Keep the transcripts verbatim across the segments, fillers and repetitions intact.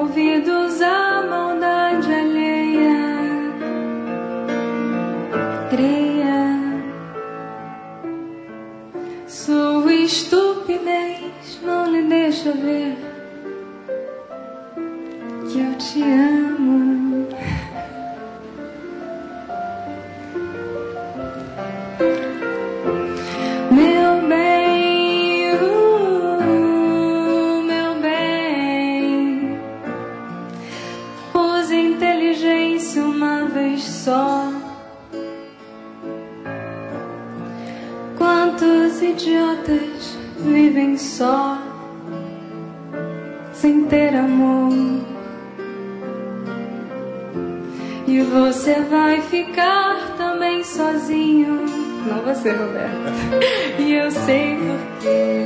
ouvidos à maldade alheia. Creia, sua estupidez não lhe deixa ver que eu te amo. Meu bem, uh, meu bem, use inteligência uma vez só. Quantos idiotas vivem só, sem ter amor? E você vai ficar também sozinho. Não você, Roberto. E eu sei porquê.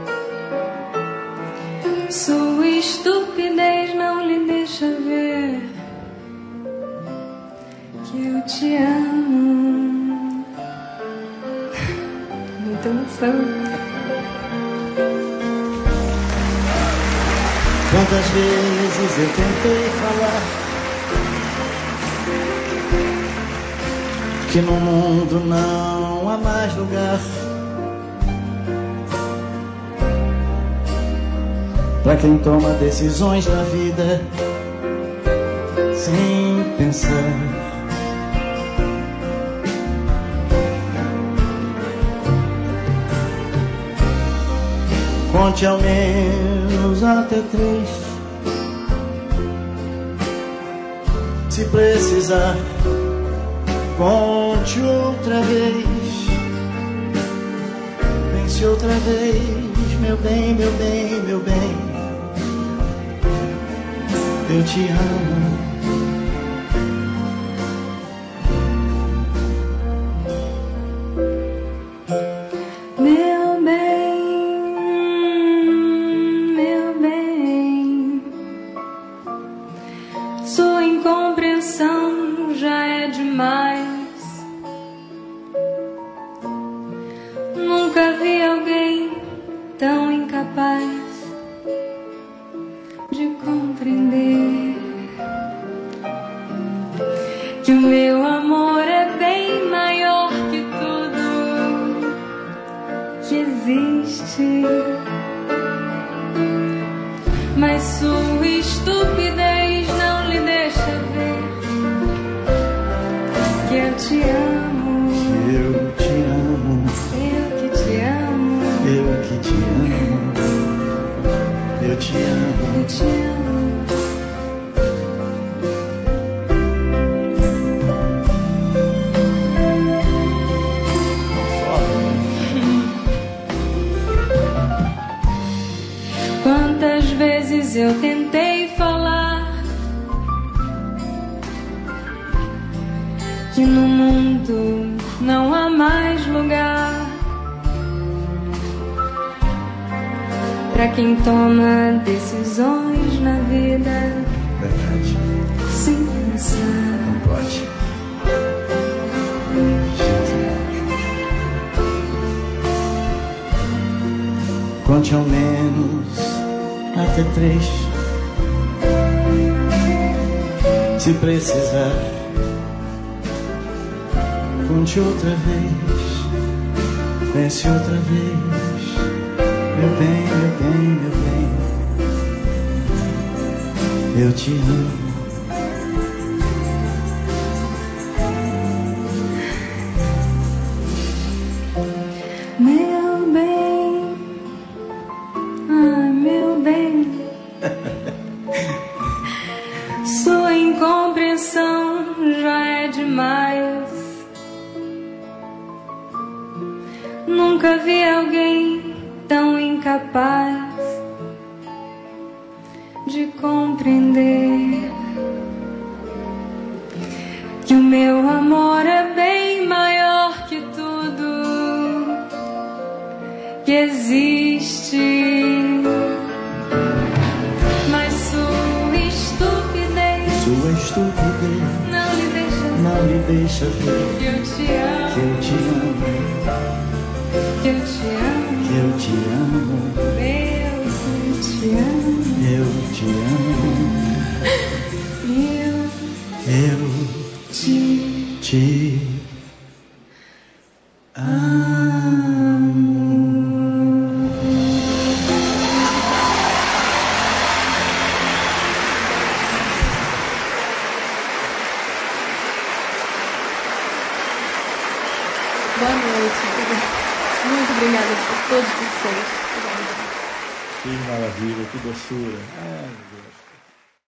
Sua estupidez não lhe deixa ver que eu te amo. Muita emoção. Quantas vezes eu tentei falar que no mundo não há mais lugar pra quem toma decisões na vida sem pensar. Conte ao menos até três, se precisar. Conte outra vez, pense outra vez, meu bem, meu bem, meu bem, eu te amo. Meu bem, meu bem, sua incompreensão já é demais. Nunca vi alguém tão incapaz de compreender que o meu amor é bem maior que tudo que existe. Mas sua estupidez não lhe deixa ver que eu te amo. Eu te amo. Eu que te amo. Eu que te amo. Eu te amo. Eu te amo. Quantas vezes eu tentei falar que no mundo não há mais lugar pra quem toma decisões na vida. Verdade. Sem pensar. Não pode. Conte ao menos até três, se precisar. Conte outra vez, pense outra vez, meu bem, meu bem, meu bem, eu te amo. Meu bem, ah, meu bem, sua incompreensão já é demais. Nunca vi alguém tão incapaz de compreender que o meu amor é bem maior que tudo que existe. Mas sua estupidez, sua estupidez não lhe deixa, não lhe deixa ver que eu te amo, que eu te amo, que eu te amo, que eu te amo, eu te amo, eu te amo. Eu te te amo. Boa noite. Muito obrigada por todos vocês. Que maravilha, que doçura. Ai, meu Deus.